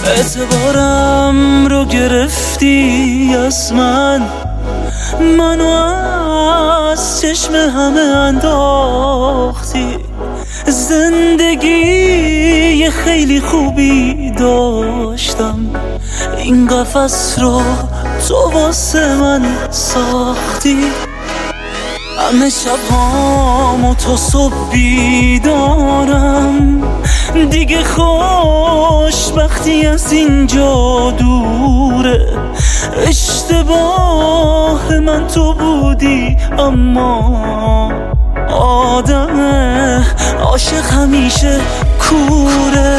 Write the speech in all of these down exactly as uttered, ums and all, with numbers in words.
اعتبارم رو گرفتی از من، منو از چشم همه انداختی. زندگی خیلی خوبی داشتم، این قفس رو تو واسه من ساختی. همه شبهامو تا صبح بیدارم، دیگه خوشبختی از اینجا دوره. اشتباه من تو بودی، اما آدم عاشق همیشه کوره.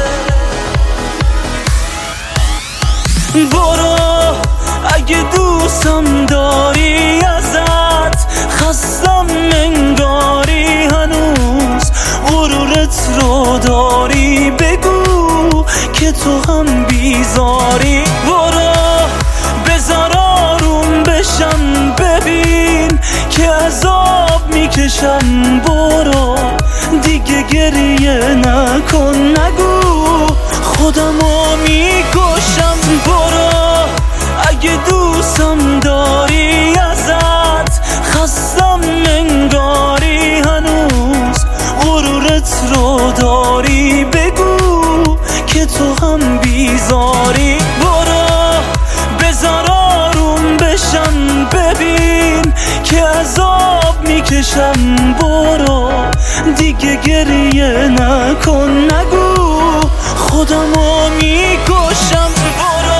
برو اگه دوستم داری، ازت خستم انگاری، هنوز غرورت رو داری. بگو که تو هم بیزاری. برو بذار آروم بشم، ببین که عذاب میکشم. برو دیگه گریه نکن، نگو خودمو میکشم. برو اگه دوستم داری، ازت خستم انگاری، هنوز غرورت رو داری. بگو که تو هم بیزاری. برو بذار آروم بشم، ببین که عذاب میکشم. برو دیگه گریه نکن، نگو خودمو میکشم. برو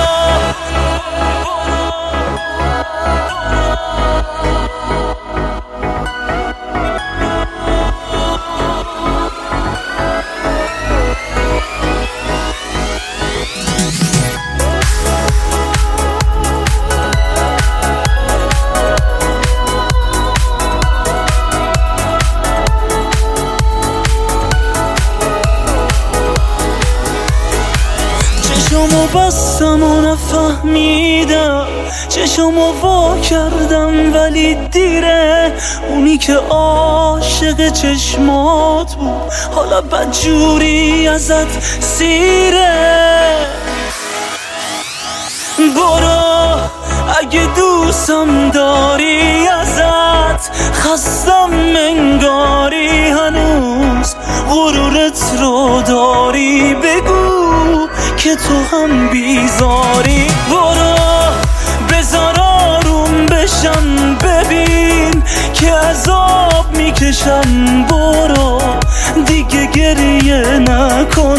چشمو بستم و نفهمیدم، چشمو وا کردم ولی دیره. اونی که عاشق چشمات بود حالا بدجوری ازت سیره. برو اگه دوستم داری، ازت خستم انگاری، هنوز غرورت رو داری. بگو که تو هم بیزاری. برو بذار آروم بشم، ببین که عذاب میکشم. برو دیگه گریه نکن،